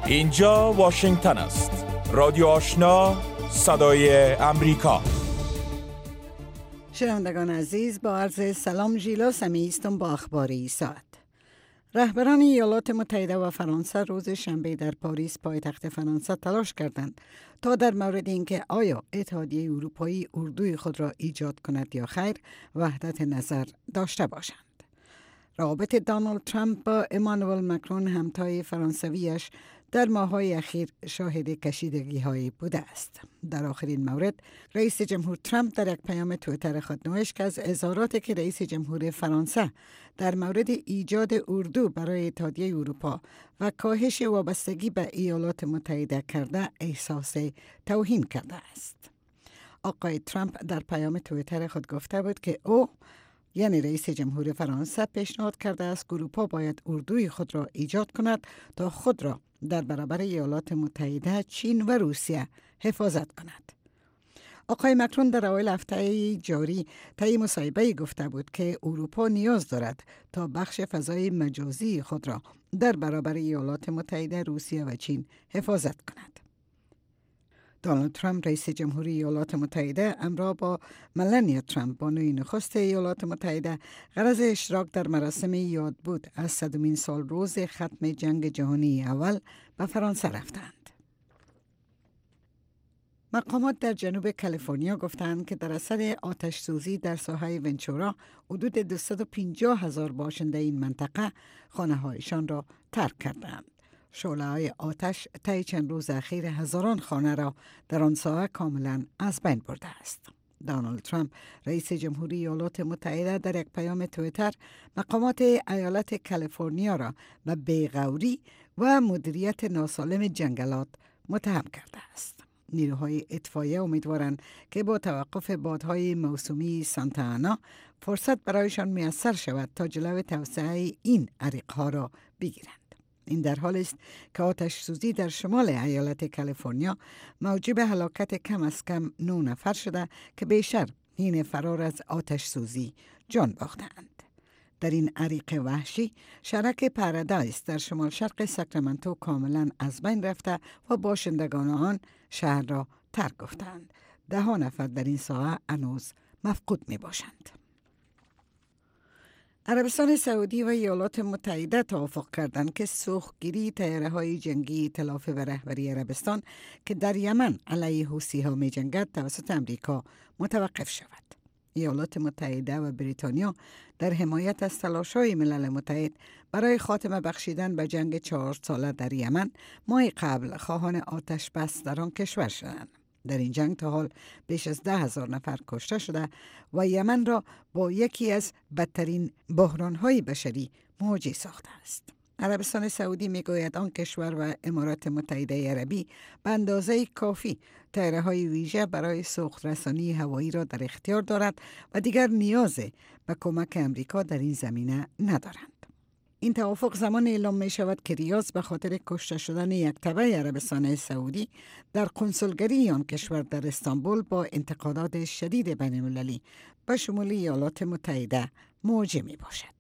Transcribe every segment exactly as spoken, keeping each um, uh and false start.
اینجا واشنگتن است. رادیو آشنا، صدای امریکا. شنوندگان عزیز، با عرض سلام ژیلا سمی هستم با اخباری ساعت. رهبران ایالات متحده و فرانسه روز شنبه در پاریس پایتخت فرانسه تلاش کردند تا در مورد اینکه آیا اتحادیه اروپایی اردوی خود را ایجاد کند یا خیر وحدت نظر داشته باشند. رابطه دونالد ترامپ با امانوئل مکرون همتای فرانسویش در ماه‌های اخیر شاهد کشیدگی‌هایی بوده است. در آخرین مورد، رئیس جمهور ترامپ در یک پیام توییتر خود نوشت که از اظهاراتی که رئیس جمهور فرانسه در مورد ایجاد اردو برای اتحادیه اروپا و کاهش وابستگی به ایالات متحده کرده احساس توهین کرده است. آقای ترامپ در پیام توییتر خود گفته بود که او یعنی رئیس جمهور فرانسه پیشنهاد کرده است که اروپا باید اردوی خود را ایجاد کند تا خود را در برابر ایالات متحده، چین و روسیه حفاظت کند. آقای مکرون در اوایل هفته جاری طی مصاحبه گفته بود که اروپا نیاز دارد تا بخش فضای مجازی خود را در برابر ایالات متحده، روسیه و چین حفاظت کند. دونالد ترامپ رئیس جمهوری ایالات متحده همراه با ملانیا ترامپ بانوی نخست ایالات متحده غرض اشتراک در مراسم یاد بود از صدمین سال روز ختم جنگ جهانی اول به فرانسه رفتند. مقامات در جنوب کالیفرنیا گفتند که در اثر آتش سوزی در ساحه ونچورا حدود دویست و پنجاه هزار باشنده این منطقه خانه هایشان را ترک کردند. شعله‌های آتش طی چند روز اخیر هزاران خانه را در آن ساحه کاملا از بین برده است. دونالد ترامپ رئیس جمهوری ایالات متحده در یک پیام توییتر مقامات ایالت کالیفرنیا را به بیغوری و مدیریت ناسالم جنگلات متهم کرده است. نیروهای اطفائیه امیدوارند که با توقف بادهای موسومی سانتا آنا فرصت برایشان میسر شود تا جلوی توسعه این عریق‌ها را بگیرند. این در حالی است که آتش سوزی در شمال ایالت کالیفرنیا موجب هلاکت کم از کم نه نفر شده که بیشتر حین فرار از آتش سوزی جان باختند. در این عریق وحشی شرک پارادایس در شمال شرق ساکرامنتو کاملا از بین رفته و باشندگان آن شهر را ترک گفتند. ده ها نفر در این ساحه هنوز مفقود می باشند. عربستان سعودی و ایالات متحده توافق کردند که سوختگیری طیاره‌های جنگی ائتلاف و رهبری عربستان که در یمن علیه حوثی‌ها می‌جنگد توسط امریکا متوقف شود. ایالات متحده و بریتانیا در حمایت از تلاش‌های ملل متحد برای خاتمه بخشیدن به جنگ چهار ساله در یمن ماه قبل خواهان آتش بس در آن کشور شدند. در این جنگ تا حال بیش از ده هزار نفر کشته شده و یمن را با یکی از بدترین بحران‌های بشری مواجه ساخته است. عربستان سعودی میگوید آن کشور و امارات متحده عربی به اندازه کافی طیاره‌های ویژه برای سوخت رسانی هوایی را در اختیار دارد و دیگر نیاز به کمک امریکا در این زمینه ندارند. این توافق زمان اعلام می شود که ریاض به خاطر کشته شدن یک تبع عربستان سعودی در قنسولگری آن کشور در استانبول با انتقادات شدید بین المللی به شمول ایالات متحده مواجه می باشد.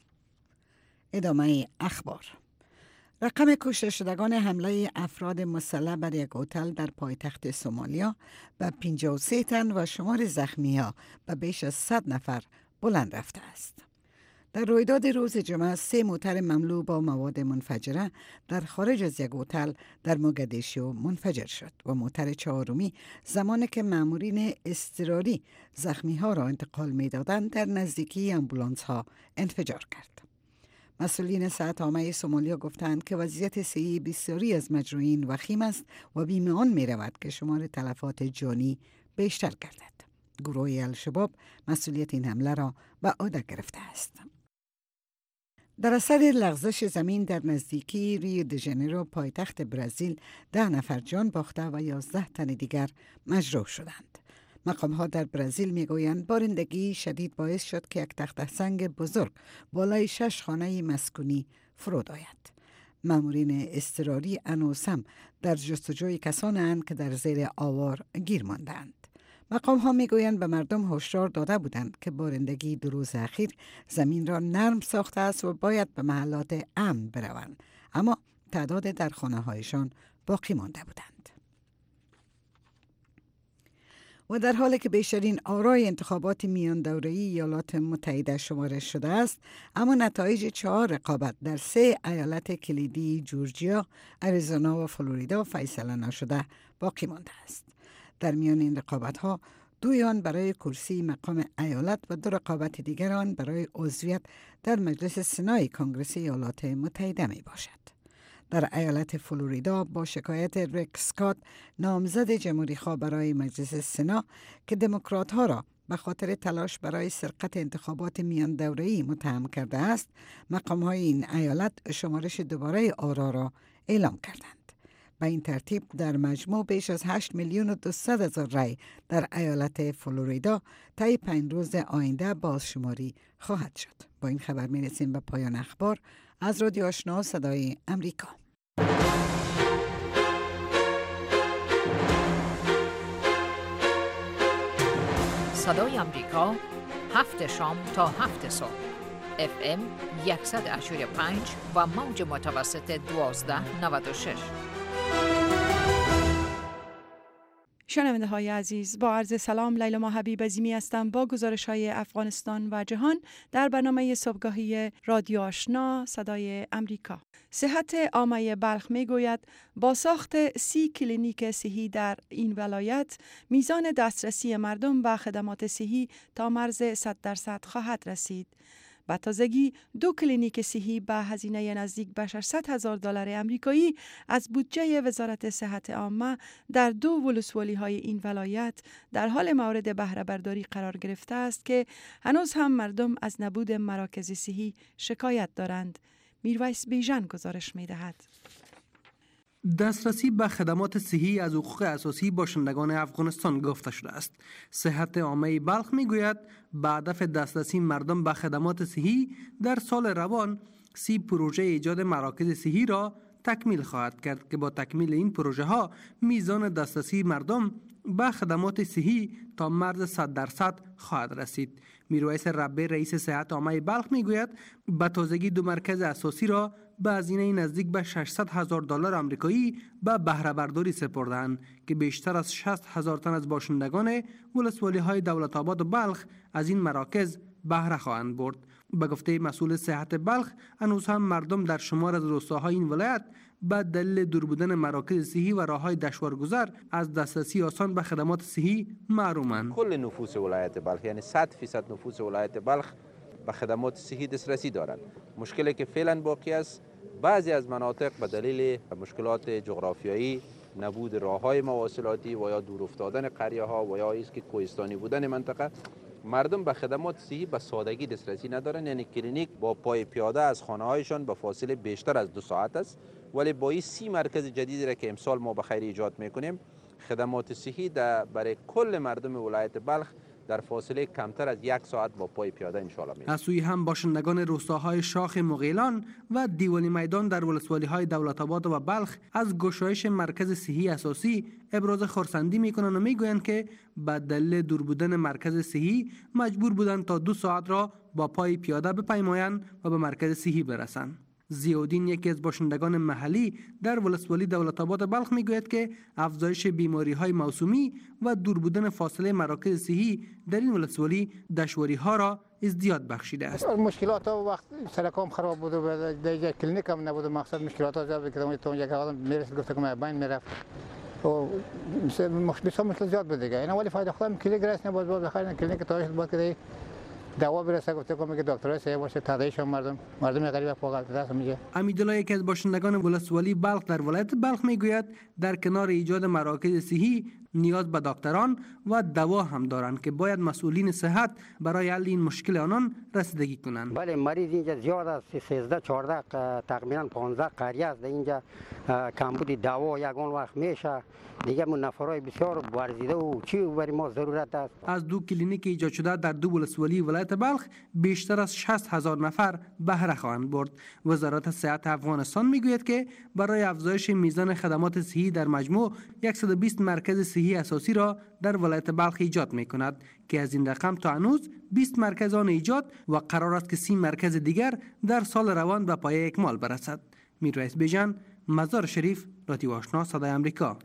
ادامه اخبار. رقم کشته شدگان حمله افراد مسلح بر یک هتل در پایتخت سومالیا به پنجاه و سه تن و شمار زخمی‌ها به بیش از صد نفر بلند رفته است. در رویداد روز جمعه سه موتر مملو با مواد منفجره در خارج از یک هتل در موگادیشو منفجر شد و موتر چهارمی زمانی که مامورین اضطراری زخمی ها را انتقال می دادند در نزدیکی امبولانس ها انفجار کرد. مسئولین صحت عامه سومالیا گفتند که وضعیت صحی بسیاری از مجروحین وخیم است و بیم آن می رود که شمار تلفات جانی بیشتر گردد. گروه الشباب مسئولیت این حمله را به عهده گرفته است. در اثر لغزش زمین در نزدیکی ریو د ژانیرو پایتخت برزیل ده نفر جان باخته و یازده تن دیگر مجروح شدند. مقام‌ها در برزیل میگویند بارندگی شدید باعث شد که یک تخته سنگ بزرگ بالای شش خانه مسکونی فرود آید. مامورین اضطراری هنوزم در جستجوی کسانند که در زیر آوار گیر ماندند. مقام ها می گویند به مردم هشدار داده بودند که بارندگی دو روز اخیر زمین را نرم ساخته است و باید به محلات امن بروند، اما تعداد در خانه هایشان باقی مانده بودند. و در حالی که بیشترین آرای انتخابات میان دوره‌ای ایالات متحده شمارش شده است، اما نتایج چهار رقابت در سه ایالت کلیدی جورجیا، اریزونا و فلوریدا فیصله نشده باقی مانده است. در میان این رقابت‌ها دوی آن برای کرسی مقام ایالت و دو رقابت دیگر آن برای عضویت در مجلس سنای کنگره ایالات متحده می باشد. در ایالت فلوریدا با شکایت ریک اسکات، نامزد جمهوری‌خواه برای مجلس سنا که دموکرات ها را به خاطر تلاش برای سرقت انتخابات میان دوره‌ای متهم کرده است، مقام های این ایالت شمارش دوباره آرا را اعلام کردند. به این ترتیب در مجموع بیش از هشت میلیون و دویست هزار رای در ایالت فلوریدا طی پنج روز آینده بازشماری خواهد شد. با این خبر می رسیم به پایان اخبار از رادیو آشنا صدای امریکا. صدای امریکا، هفت شام تا هفت صبح، اف ام صد و هشتاد و پنج و موج متوسط دوازده نود و شش. شنونده های عزیز، با عرض سلام، لیلا ما حبیب عظیمی هستم با گزارش های افغانستان و جهان در برنامه صبحگاهی رادیو آشنا صدای امریکا. صحت عامه بلخ می گوید با ساخت سی کلینیک صحی در این ولایت، میزان دسترسی مردم به خدمات صحی تا مرز صد درصد خواهد رسید. به تازگی دو کلینیک صحی به هزینه نزدیک به ششصد هزار دلار امریکایی از بودجه وزارت صحت عامه در دو ولسوالی های این ولایت در حال مورد بهره برداری قرار گرفته است که هنوز هم مردم از نبود مراکز صحی شکایت دارند. میرویس بیژن گزارش می دهد. دسترسی به خدمات صحی از حقوق اساسی باشندگان افغانستان گفته شده است. صحت عامه بلخ میگوید به هدف دسترسی مردم به خدمات صحی در سال روان سی پروژه ایجاد مراکز صحی را تکمیل خواهد کرد که با تکمیل این پروژه ها میزان دسترسی مردم به خدمات صحی تا مرز صد درصد خواهد رسید. میرویس ربی رئیس صحت عامه بلخ میگوید به تازگی دو مرکز اساسی را به هزینه نزدیک به ششصد هزار دلار آمریکایی به بهره برداری سپردند که بیشتر از شصت هزار تن از باشندگان ولسوالی های دولت آباد و بلخ از این مراکز بهره خواهند برد. به گفته مسئول صحت بلخ، هنوز هم مردم در شمار از روستاهای این ولایت به دلیل دور بودن مراکز صحی و راههای دشوارگذر از دسترسی آسان به خدمات صحی محرومند. کل نفوس ولایت بلخ یعنی صد فیصد نفوس ولایت بلخ به خدمات صحی دسترسی دارند. مشکلی که فعلا باقی است، بعضی از مناطق به دلیل مشکلات جغرافیایی، نبود راههای مواصلاتی و یا دور افتادن قریه ها و یا است که کوهستانی بودن منطقه، مردم به خدمات صحی به سادگی دسترسی ندارند. یعنی کلینیک با پای پیاده از خانه هایشان به فاصله بیشتر از دو ساعت است، ولی با این سی مرکز جدیدی را که امسال ما به خیر ایجاد میکنیم، خدمات صحی برای کل مردم ولایت بلخ در فاصله کمتر از یک ساعت با پای پیاده انشالله میشه. از سوی هم باشندگان روستاهای شاخ مغیلان و دیوانی میدان در ولسوالی های دولت آباد و بلخ از گشایش مرکز صحی اساسی ابراز خرسندی میکنند و میگویند که به دلیل دور بودن مرکز صحی مجبور بودند تا دو ساعت را با پای پیاده بپیمایند و به مرکز صحی برسند. زیادین، یکی از باشندگان محلی در ولسوالی دولت آباد بلخ میگوید که افزایش بیماری های موسومی و دور بودن فاصله مراکز صحی در این ولسوالی دشواری ها را ازدیاد بخشیده است. مشکلات ها وقت سرکام خراب بود و دیگه کلینیک هم نبود، مقصد مشکلات ها زیاد بود که تو یک آدم میرسید گفت که من بین میرفت و مشکل مشکل زیاد بود دیگه. اینا ولی فایده خودم کلینیک رسنه باز باز بخیر کلینیک تاریخ بود که دوا برسه گفته که میگه دکتر سه باشه تداویش مردم مردم غریب فوق دست میگه. امیدالله، یکی از باشندگان ولسوالی بلخ در ولایت بلخ میگوید در کنار ایجاد مراکز صحی نیاز به دکتران و دوا هم دارند که باید مسئولین صحت برای حل این مشکل آنان رسیدگی کنند. بله، مریض اینجا زیاد است، سیزده چهارده تقریبا پانزده قریه است اینجا، کمبود دوا یگان وقت میشه دیگه. من نفرای بسیار ورزیده و چی برای ما ضرورت است. از دو کلینیک ایجاد شده در دو ولسوالی ولایت بلخ بیشتر از شصت هزار نفر بهره خواهند برد. وزارت صحت افغانستان میگوید که برای افزایش میزان خدمات صحی در مجموع صد و بیست مرکز صحی اساسی را در ولایت بلخ ایجاد می کند که از این رقم تا هنوز بیست مرکز آن ایجاد و قرار است که سی مرکز دیگر در سال روان به پایه اکمال برسد. میرویس بیژن، مزار شریف، رادیو آشنا صدای امریکا.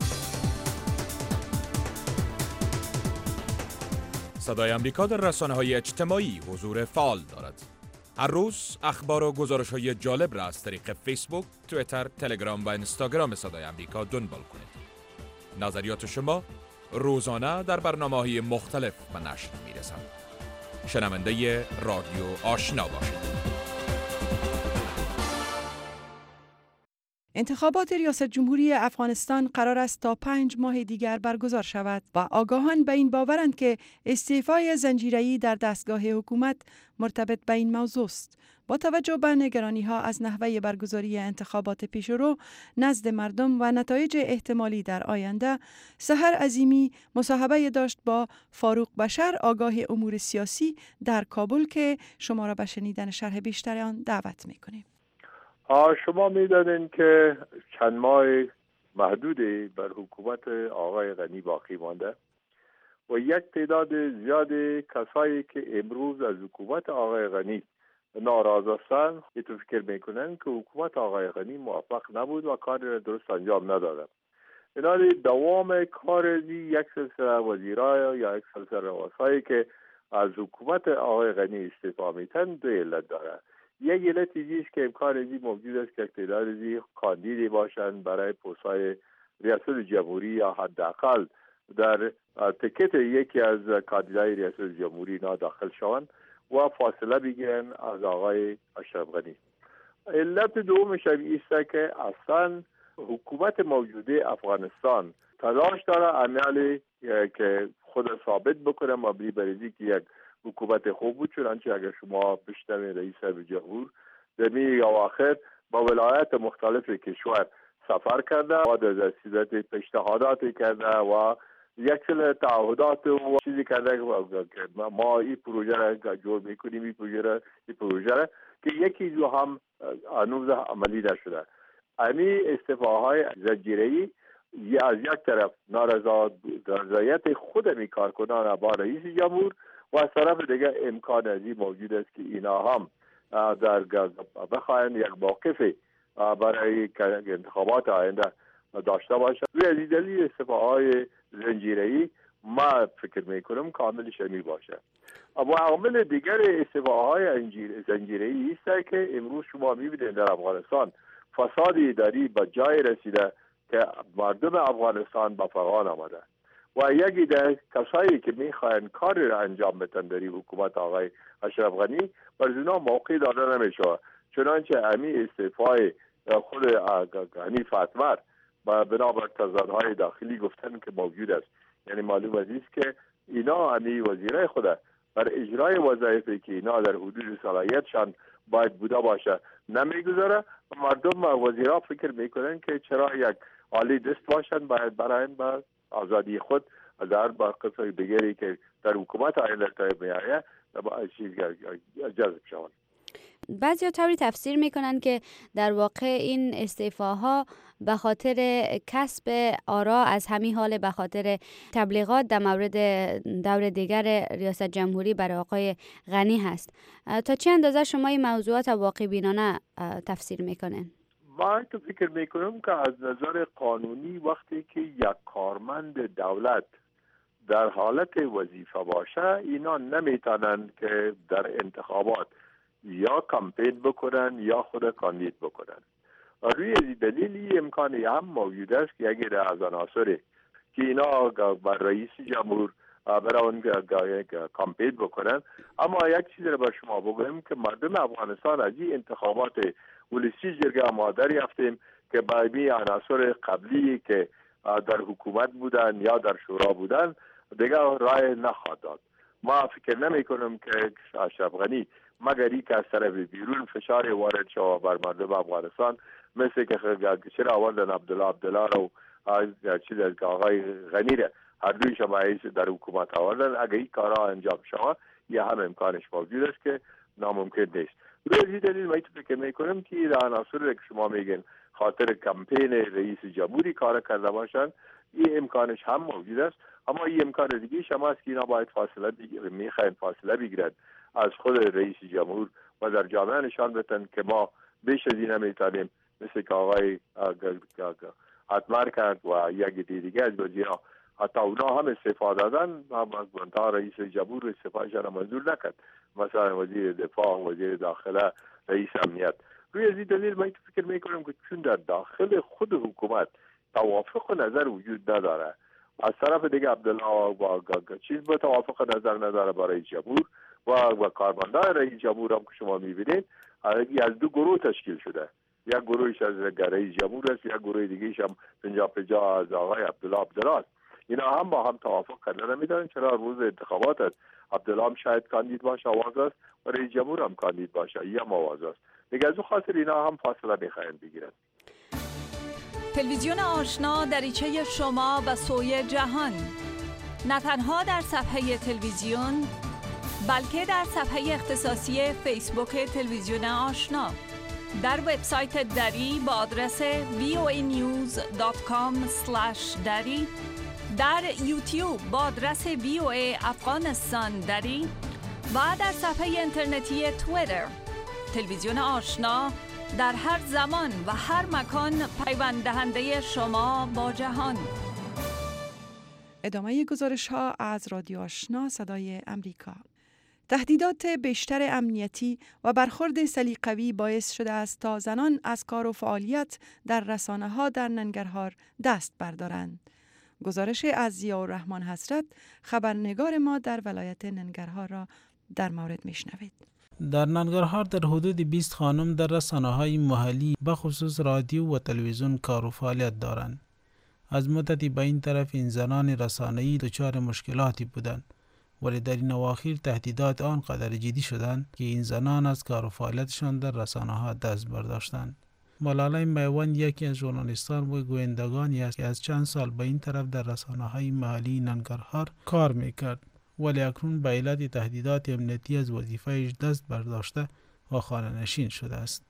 صدای امریکا در رسانه‌های اجتماعی حضور فعال دارد. هر روز اخبار و گزارش‌های جالب را از طریق فیسبوک، توییتر، تلگرام و اینستاگرام صدای امریکا دنبال کنید. نظریات شما روزانه در برنامه‌های مختلف به نشر می‌رسند. شنونده رادیو آشنا باشید. انتخابات ریاست جمهوری افغانستان قرار است تا پنج ماه دیگر برگزار شود و آگاهان به این باورند که استعفای زنجیره‌ای در دستگاه حکومت مرتبط به این موضوع است. با توجه به نگرانی‌ها از نحوه برگزاری انتخابات پیشرو نزد مردم و نتایج احتمالی در آینده، سحر عظیمی مصاحبه داشت با فاروق بشر، آگاه امور سیاسی در کابل، که شما را به شنیدن شرح بیشتر آن دعوت می‌کنیم. شما می‌دانید که چند ماه محدودی بر حکومت آقای غنی باقی مانده و یک تعداد زیاد کسایی که امروز از حکومت آقای غنی ناراض هستند تو فکر میکنن که حکومت آقای غنی موفق نبود و کار را درست انجام نداد. بنابراین دوام کار یک سلسله وزیرای یا یک سلسله رؤسایی که از حکومت آقای غنی استعفا میتن دو علت داره. یک علت است که امکان ازی موجود است که تعداد ازی کاندیدی باشند برای پست‌های ریاست جمهوری یا حداقل در تکت یکی از کاندیدای ریاست جمهوری اینا داخل شوند و فاصله بگیرن از آقای اشرف غنی. علت دومش است که اصلا حکومت موجوده افغانستان تلاش داره عملی که خود ثابت بکنه مبنی بر اینکه یک حکومت خوب بود، چنانچه اگر شما بشنوید رئیس جمهور در می اواخر با ولایت مختلف کشور سفر کرده و در صورت پیشنهاداتی کرده و یک سری تعهدات و چیزی کرده که ما این پروژه را جور میکنیم، این پروژه را این پروژه را که یکی جو هم هنوز عملی نشده. امی استعفاهای زنجیره‌ای از یک طرف نارضایت خود می کارکنان با رئیس جمهور و از طرف دیگه امکان ازی موجود است که اینا هم در بخواهند یک موقفی برای انتخابات آینده داشته باشند. روی از دلیل استعفاهای زنجیره‌ای ما فکر میکنم کامل شمی باشه. و عامل دیگر استعفاهای زنجیره‌ای است که امروز شما میبینید در افغانستان فساد اداری به جای رسیده که مردم افغانستان به فغان آمده و یکی در کسایی که میخواین کاری را انجام بدن در حکومت آقای اشرف غنی بر اونا موقع داده نمیشه، چنانچه امی استعفای خود غنی فاطمه و بنابر تضادهای داخلی گفتن که موجود است. یعنی معلوم است که اینا امی وزیرای خود بر اجرای وظایفی که اینا در حدود صلاحیتشان باید بوده باشه نمیگذاره و مردم و وزیرا فکر میکنن که چرا یک عالی دست باشن باید برای با آزادی خود در با قصه دیگری که در حکومت آینده تایید میآید با چیز جذب شوند. بعضی طوری تفسیر میکنن که در واقع این استعفاها به خاطر کسب آرا از همین حال به خاطر تبلیغات در مورد دور دیگر ریاست جمهوری برای آقای غنی هست. تا چه اندازه شما این موضوعات واقع بینانه تفسیر میکنن؟ من تو فکر میکنم که از نظر قانونی وقتی که یک کارمند دولت در حالت وظیفه باشه اینا نمیتونن که در انتخابات یا کمپین بکنن یا خود کاندید بکنن. روی دلیلی امکانی هم موجود است که اگر از عناصری که اینا بر رئیس جمهور برای کمپین بکنن. اما یک چیز را بر شما بگویم که مردم افغانستان از این انتخابات ولسی جرگه ما دریافتیم که با این عناصر قبلی که در حکومت بودن یا در شورا بودن دیگه رای نخواهد داد. ما فکر نمی کنم که اشرف غنی مگر ای که از طرف بیرون فشار وارد شود بر مردم افغانستان، مثل که چرا آوردن عبدالله عبدالله رو چیز از آقای غنی را هر دوی شمایش در حکومت آوردن، اگر این کارها انجام شود یه هم امکانش موجود است که ناممکن نیست. روی این دلیل من فکر میکنم که این عناصر که شما میگن خاطر کمپین رئیس جمهوری کار کرده باشند این امکانش هم موجود است. اما این امکان دیگه شما است که اینا باید فاصله بگیرن، میخواین فاصله بگیرن از خود رئیس جمهور و در جامعه نشان بدن که ما بیش از این نمیتونیم مثل که آقای اتمر کرد و یک دیگه از وزیرها، حتی اونا هم استفاده دادن، هم تا رئیس جمهور استفادهش را منظور نکرد، مثلا وزیر دفاع، وزیر داخله، رئیس امنیت. روی از این دلیل من فکر میکنم که چون در داخل خود حکومت توافق نظر وجود نداره، از طرف دیگه عبدالله و چیز با توافق نظر نداره با رئیس جمهور و و کارمندان رئیس جمهور هم که شما میبینید از دو گروه تشکیل شده، یک گروهش از رئیس جمهور است، یک گروه دیگهش هم پنجاه پنجاه از آقای عبدالله عبدالله است. اینا هم با هم توافق کردن نمیدارن، چرا روز انتخابات است عبدالله هم شاید کاندید باشه آواز است و رئیس جمهور هم کاندید باشه یا آواز است دیگه، از اون خاطر اینا هم فاصله میخواین بگیرن. تلویزیون آشنا دریچه شما و سوی جهان، نه تنها در صفحه تلویزیون بلکه در صفحه اختصاصی فیسبوک تلویزیون آشنا، در وبسایت دری با آدرس وی او ای نیوز دات کام اسلش دری، در یوتیوب با آدرس وی او ای افغانستان دری و در صفحه اینترنتی توییتر. تلویزیون آشنا در هر زمان و هر مکان پیوند دهنده شما با جهان. ادامه گزارش ها از رادیو آشنا صدای امریکا. تهدیدات بیشتر امنیتی و برخورد سلیقه‌ای باعث شده است تا زنان از کار و فعالیت در رسانه‌ها در ننگرهار دست بردارند. گزارش از ضیاءالرحمن حضرت، خبرنگار ما در ولایت ننگرهار را در مورد میشنوید. در ننگرهار در حدود بیست خانم در رسانه‌های محلی به خصوص رادیو و تلویزیون کار و فعالیت دارند. از مدتی به این طرف این زنان رسانه‌ای دچار مشکلاتی بودند، ولی در این اواخر تهدیدات آنقدر جدی شدند که این زنان از کار و فعالیتشان در رسانه‌ها دست برداشتند. ملاله میوان یکی از ژورنالیستان و گویندگانی است که از چند سال به این طرف در رسانه‌های محلی ننگرهار کار میکرد، ولی اکنون به علت تهدیدات امنیتی از وظیفه‌اش دست برداشته و خانه نشین شده است.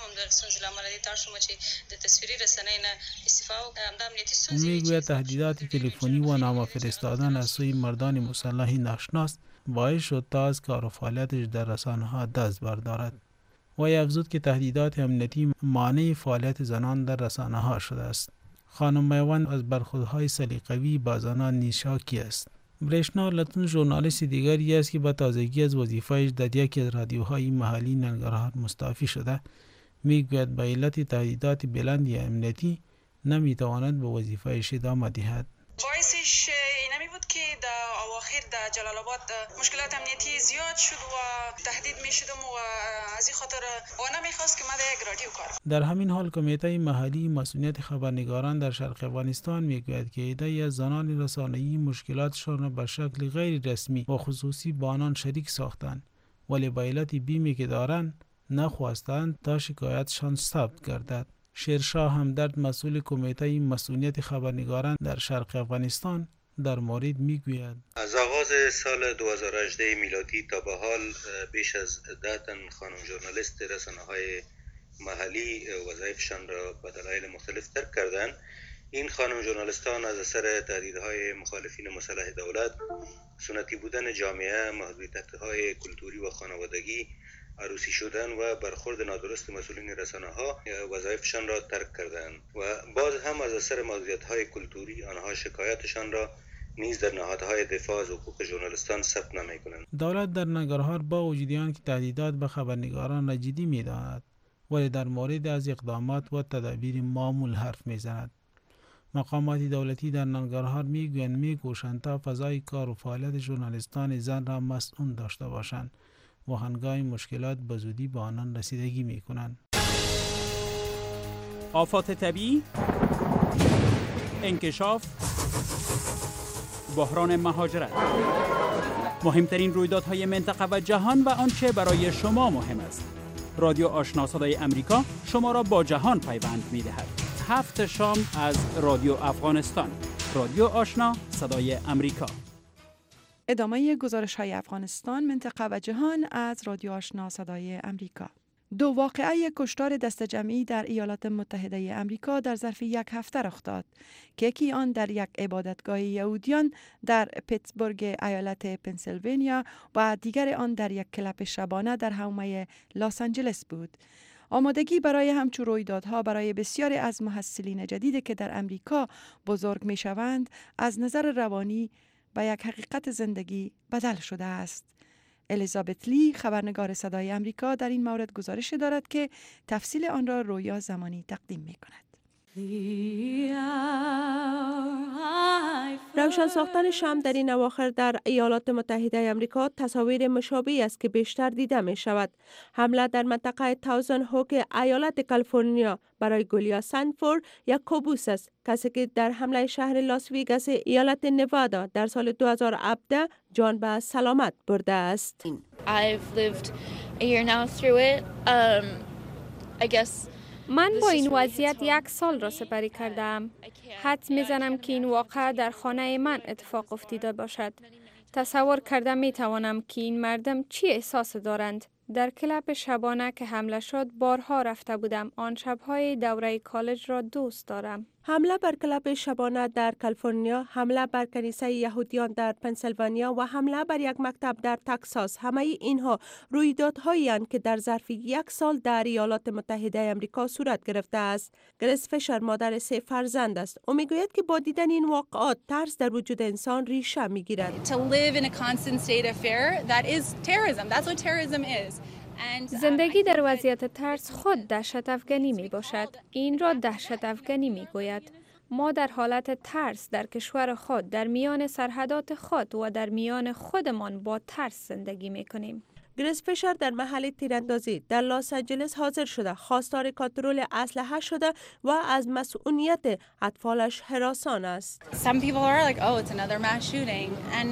او میگوید تهدیدات تلفنی و نامه فرستادن از سوی مردان مسلح ناشناس باعث شد تا از کار و فعالیتش در رسانه‌ها دست بردارد. و افزود که تهدیدات امنیتی مانع فعالیت زنان در رسانه‌ها شده است. خانم میوان از برخوردهای سلیقه‌ای با زنان نیز شاکی است. برشنا لطون ژورنالیست دیگری است که با تازگی از وظیفه‌اش در یکی از رادیوهای محلی ننگرهار مستعفی شده. میگوید به علت تهدیدات بلند امنیتی نمیتواند به وظیفه‌اش ادامه دهد. باعثش اینمی بود که در اواخر در جلال آباد مشکلات امنیتی زیاد شد و تهدید میشدم و از این خاطر او نمیخواست که من در یک رادیو کار. در همین حال کمیته محلی مسئولیت خبرنگاران در شرق افغانستان میگوید که عده‌ای از زنان رسانه‌ای مشکلاتشان را به شکل غیر رسمی و خصوصی با آنان شریک ساختند، ولی به علت بیمی که دارند نخواستند تا شکایتشان ثبت گردد. شیرشاه همدرد مسئول کمیته مسئولیت خبرنگاران در شرق افغانستان در مورد میگوید از آغاز سال دو هزار و هجده میلادی تا به حال بیش از ده تن خانم ژورنالیست رسانه‌های محلی وظایفشان را به دلایل مختلف ترک کردند. این خانم ژورنالیستان از اثر تهدیدهای مخالفین مسلح دولت، سنتی بودن جامعه، محدودیت‌های کلتوری و خانوادگی، عروسی شدن و برخورد نادرست مسئولین رسانه‌ها وظایفشان را ترک کردند و باز هم از اثر محدودیت‌های کلتوری آنها شکایتشان را نیز در نهادهای دفاع از حقوق ژورنالیستان ثبت نمی‌کنند. دولت در ننگرهار با وجود آن که تهدیدات به خبرنگاران را جدی می‌داند، ولی در مورد از اقدامات و تدابیر معمول حرف می‌زند. مقامات دولتی در ننگرهار میگویند می‌کوشند تا فضای کار و فعالیت ژورنالیستان زن را مسئول داشته باشند و هنگام مشکلات به زودی به آنان رسیدگی می‌کنند. آفات طبیعی، انکشاف، بحران مهاجرت، مهمترین رویدادهای منطقه و جهان و آنچه برای شما مهم است. رادیو آشنا صدای امریکا شما را با جهان پیوند می‌دهد. هفت شام از رادیو افغانستان. رادیو آشنا صدای امریکا. ادامه گزارش های افغانستان، منطقه و جهان از رادیو آشنا صدای امریکا. دو واقعه کشتار دست جمعی در ایالات متحده امریکا در ظرف یک هفته رخ داد که یکی آن در یک عبادتگاه یهودیان در پیتسبورگ ایالت پنسیلوانیا و دیگر آن در یک کلب شبانه در حومه لس آنجلس بود. آمادگی برای همچون رویدادها برای بسیاری از محصلین جدید که در امریکا بزرگ می شوند از نظر روانی به یک حقیقت زندگی بدل شده است. الیزابت لی خبرنگار صدای امریکا در این مورد گزارش دارد که تفصیل آن را رویا زمانی تقدیم می کند. روشن ساختن شمع در این اواخر در ایالات متحده آمریکا تصاویر مشابهی است که بیشتر دیده می شود. حمله در منطقه تاوزن هوک ایالت کالیفرنیا برای گولیا سنفورد یک کابوس است. کسی که در حمله شهر لاس ویگاس ایالت نوادا در سال دو هزار و هفده جان به سلامت برده است. I've lived a year now through it. Um, I guess من با این وضعیت یک سال را سپری کردم. حدس میزنم که این واقعه در خانه من اتفاق افتاده باشد. تصور کردم می توانم که این مردم چی احساس دارند. در کلاب شبانه که حمله شد بارها رفته بودم. آن شبهای دوره کالج را دوست دارم. حمله بر کلاب شبانه در کالیفرنیا، حمله بر کنیسه یهودیان در پنسیلوانیا و حمله بر یک مکتب در تگزاس، همه اینها رویدادهایی اند که در ظرف یک سال در ایالات متحده آمریکا صورت گرفته است. گریس فیشر مادر سه فرزند است. او میگوید که با دیدن این واقعات ترس در وجود انسان ریشه میگیرد. To live in a constant state of fear, that is terrorism. That's what terrorism is. زندگی در وضعیت ترس خود دهشت افغانی می باشد. این را دهشت افغانی می گوید. ما در حالت ترس در کشور خود، در میان سرحدات خود و در میان خودمان با ترس زندگی می کنیم. گریس فیشر در محل تیراندازی در لس آنجلس حاضر شده، خواستار کنترل اسلحه شده و از مسئولیت اطفالش هراسان است. Some people are like, oh, it's another mass shooting and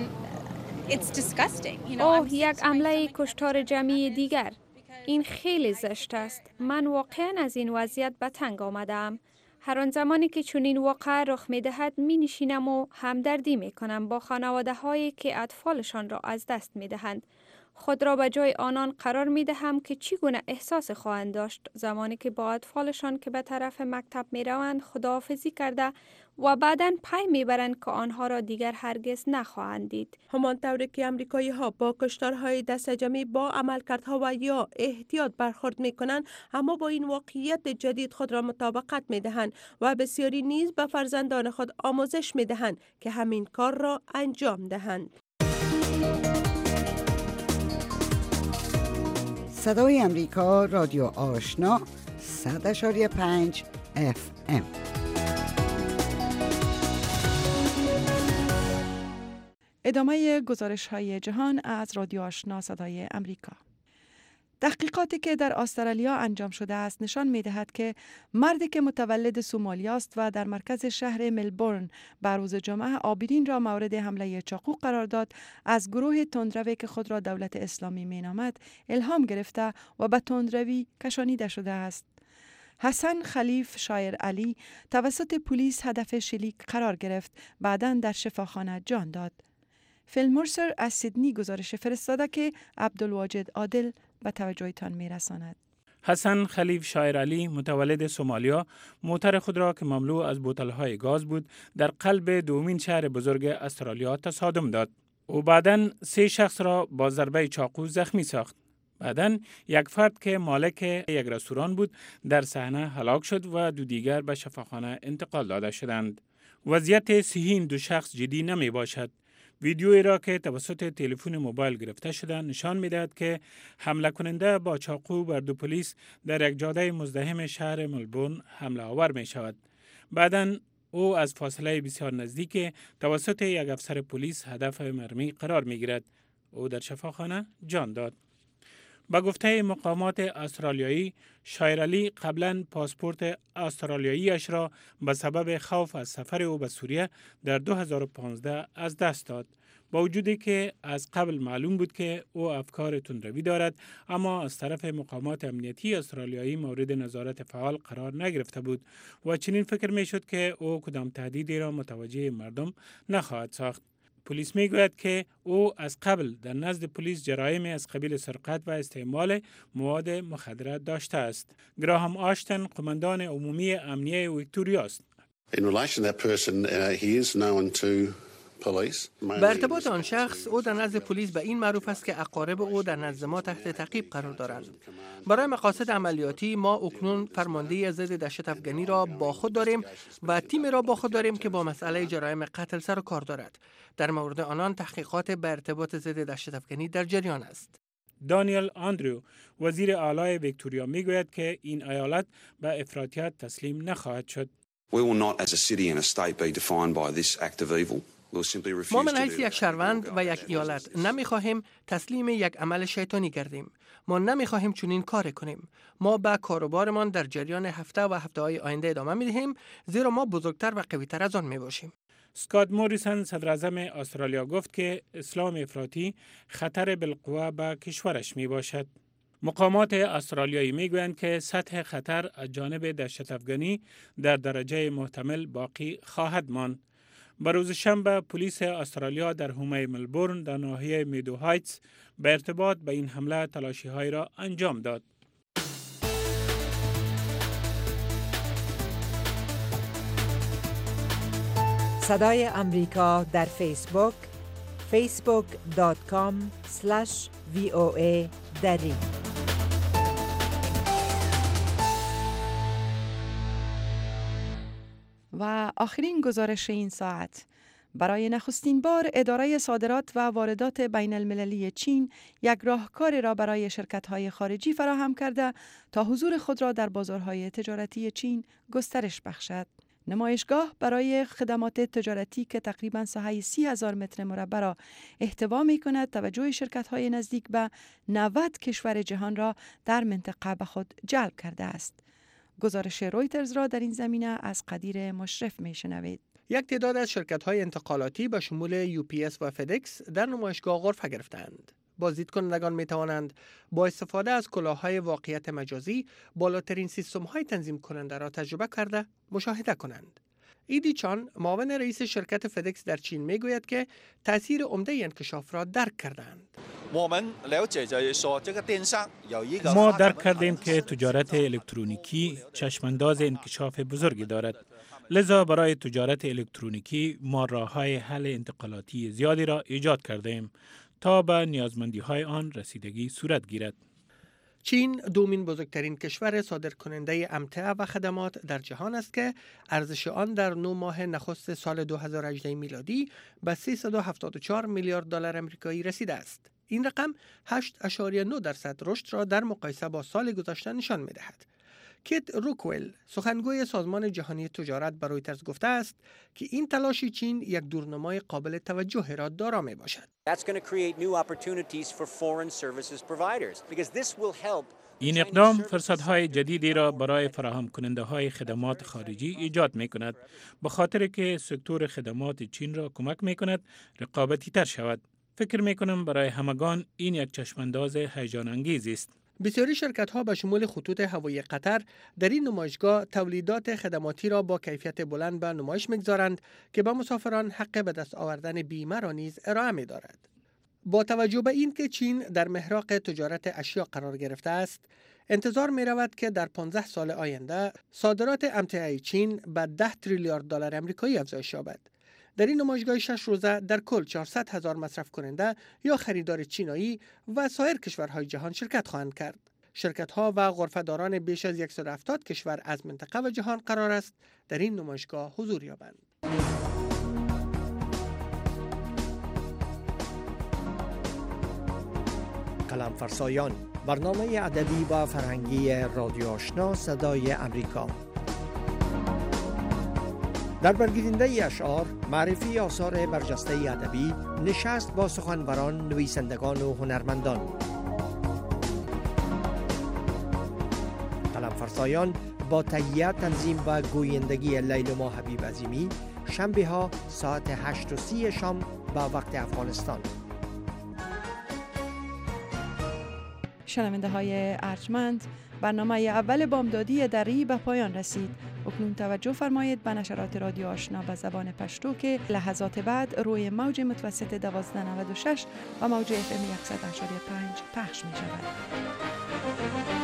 it's disgusting. You know, اوه یک حمله کشتار جمعی دیگر. این خیلی زشت است. من واقعا از این وضعیت به تنگ آمدم. هر آن زمانی که چنین واقعه رخ می دهد می نشینم و همدردی می کنم با خانواده هایی که اطفالشان را از دست می دهند. خود را به جای آنان قرار می دهم که چگونه احساس خواهند داشت زمانی که با اطفالشان که به طرف مکتب می روند خداحافظی کرده و بعداً پی می برند که آنها را دیگر هرگز نخواهند دید. همان طوری که امریکایی ها با کشتارهای دست جمعی با عملکردها و یا احتیاط برخورد می کنند، اما با این واقعیت جدید خود را مطابقت می دهند و بسیاری نیز به فرزندان خود آموزش می دهند که همین کار را انجام دهند. صدای امریکا، رادیو آشنا، صد اشاری پنج اف ام. ادامه گزارش های جهان از رادیو آشنا صدای امریکا. تحقیقاتی که در استرالیا انجام شده است نشان می دهد که مردی که متولد سومالیا است و در مرکز شهر ملبورن به روز جمعه آبرین را مورد حمله چاقو قرار داد، از گروه تندروی که خود را دولت اسلامی می نامد الهام گرفته و به تندروی کشانیده شده است. حسن خلیف شایر علی توسط پلیس هدف شلیک قرار گرفت، بعداً در شفاخانه جان داد. فیل مرسر از سیدنی گزارش فرستاده که عبدالواجد عادل به توجهتان میرساند. حسن خلیف شایر علی متولد سومالیا موتر خود را که مملو از بوتل‌های گاز بود در قلب دومین شهر بزرگ استرالیا تصادم داد. او بعداً سه شخص را با ضربه چاقو زخمی ساخت. بعداً یک فرد که مالک یک رستوران بود در صحنه هلاک شد و دو دیگر به شفاخانه انتقال داده شدند. وضعیت صحی این دو شخص جدی نمی باشد. ویدیویی را که توسط تلفن موبایل گرفته شده نشان می‌دهد که حمله کننده با چاقو بر دو پلیس در یک جاده مزدحم شهر ملبورن حمله آور می شود. بعداً او از فاصله بسیار نزدیک توسط یک افسر پلیس هدف مرمی قرار می گیرد. او در شفاخانه جان داد. با گفته مقامات استرالیایی، شایر علی قبلا پاسپورت استرالیایی اش را به سبب خوف از سفر او به سوریه در دو هزار و پانزده از دست داد. با وجودی که از قبل معلوم بود که او افکار تندروی دارد، اما از طرف مقامات امنیتی استرالیایی مورد نظارت فعال قرار نگرفته بود و چنین فکر می شد که او کدام تهدیدی را متوجه مردم نخواهد ساخت. پلیس میگوید که او از قبل در نزد پلیس جرایمی از قبیل سرقت و استعمال مواد مخدر داشته است. گراهام آشتن قماندان عمومی امنیه ویکتوریا است. In relation to that person, uh, he is known to به ارتباط آن شخص، او در نزد پلیس به این معروف است که اقارب او در نزد ما تحت تعقیب قرار دارند. برای مقاصد عملیاتی ما اکنون فرمانده ضد دهشت افغانی را با خود داریم و تیم را با خود داریم که با مسئله جرایم قتل سر و کار دارد. در مورد آنان تحقیقات به ارتباط ضد دهشت افغانی در جریان است. دانیل آندریو وزیر اعلی ویکتوریا میگوید که این ایالت به افراطیت تسلیم نخواهد شد. ما من حیث یک شهروند و یک ایالت نمیخواهیم تسلیم یک عمل شیطانی گردیم. ما نمیخواهیم چنین کار کنیم. ما به کاروبارمان در جریان هفته و هفته های آینده ادامه میدهیم، زیرا ما بزرگتر و قویتر از آن میباشیم. اسکات موریسن صدراعظم استرالیا گفت که اسلام افراطی خطر بالقوه به کشورش می باشد. مقامات استرالیایی می گویند که سطح خطر از جانب دهشت افغانی در درجه محتمل باقی خواهد ماند. به روز شنبه پلیس استرالیا در حومه ملبورن در ناحیه میدو هایتس به ارتباط به این حمله تلاشی های را انجام داد. صدای امریکا در فیسبوک فیسبوک دات کام اسلش وی او ای دری. و آخرین گزارش این ساعت: برای نخستین بار اداره صادرات و واردات بین المللی چین یک راهکار را برای شرکت‌های خارجی فراهم کرده تا حضور خود را در بازارهای تجارتی چین گسترش بخشد. نمایشگاه برای خدمات تجارتی که تقریباً ساحه سی هزار متر مربع را احتوا می کند، توجه شرکت‌های نزدیک به نود کشور جهان را در منطقه به خود جلب کرده است. گزارش رویترز را در این زمینه از قدیر مشرف می شنوید. یک تعداد از شرکت‌های انتقالاتی به شمول یو پی اس و فدکس در نمایشگاه غرفه گرفتند. بازدید کنندگان می توانند با استفاده از کلاه‌های واقعیت مجازی بالاترین سیستم‌های تنظیم کننده را تجربه کرده مشاهده کنند. ایدی چان، معاون رئیس شرکت فدکس در چین، می گوید که تأثیر عمده انکشاف را درک کردند. ما درک کردیم که تجارت الکترونیکی چشمانداز انکشاف بزرگی دارد. لذا برای تجارت الکترونیکی ما راه‌های حل انتقالاتی زیادی را ایجاد کردیم تا به نیازمندی‌های آن رسیدگی صورت گیرد. چین دومین بزرگترین کشور صادرکننده امتعه و خدمات در جهان است که ارزش آن در نه ماه نخست سال دو هزار و هجده میلادی به سیصد و هفتاد و چهار میلیارد دلار آمریکایی رسیده است. این رقم هشت اشاریه نه درصد رشد را در مقایسه با سال گذشته نشان می‌دهد. کیت روکویل، سخنگوی سازمان جهانی تجارت، به رویترز گفته است که این تلاش چین یک دورنمای قابل توجه را دارا می باشد. این اقدام فرصت‌های جدیدی را برای فراهم کننده های خدمات خارجی ایجاد می کند، به خاطر که سکتور خدمات چین را کمک می کند رقابتی تر شود. فکر می کنم برای همگان این یک چشمانداز هیجان انگیزی است. بسیاری شرکت‌ها به شمول خطوط هوایی قطر در این نمایشگاه تولیدات خدماتی را با کیفیت بلند به نمایش می‌گذارند که به مسافران حق به دست آوردن بیمه را نیز ارائه می‌دارد. با توجه به این که چین در محراق تجارت اشیا قرار گرفته است، انتظار می‌رود که در پانزده سال آینده صادرات امتعه چین به ده تریلیارد دلار آمریکایی افزایش یابد. در این نمایشگاه شش روزه در کل چهارصد هزار مصرف کننده یا خریدار چینایی و سایر کشورهای جهان شرکت خواهند کرد. شرکت‌ها و غرفه‌داران بیش از صد و هفتاد کشور از منطقه و جهان قرار است در این نمایشگاه حضور یابند. قلم فرسایان، برنامه ادبی و فرهنگی رادیو آشنا صدای امریکا. در برگزیدنده اشعار، معرفی آثار برجسته ادبی، نشست با سخنوران، نویسندگان و هنرمندان. قلم فرسایان با تهیه، تنظیم و گویندگی لیلما حبیب عظیمی، شنبه ها ساعت هشت و سی شام با وقت افغانستان. شنونده های ارجمند، برنامه اول بامدادی دری به پایان رسید. اکنون توجه فرمایید به نشرات رادیو آشنا به زبان پشتو که لحظات بعد روی موج متوسط دوازده نود و شش و موج اف ام صد و هشت و پنج پخش می شود.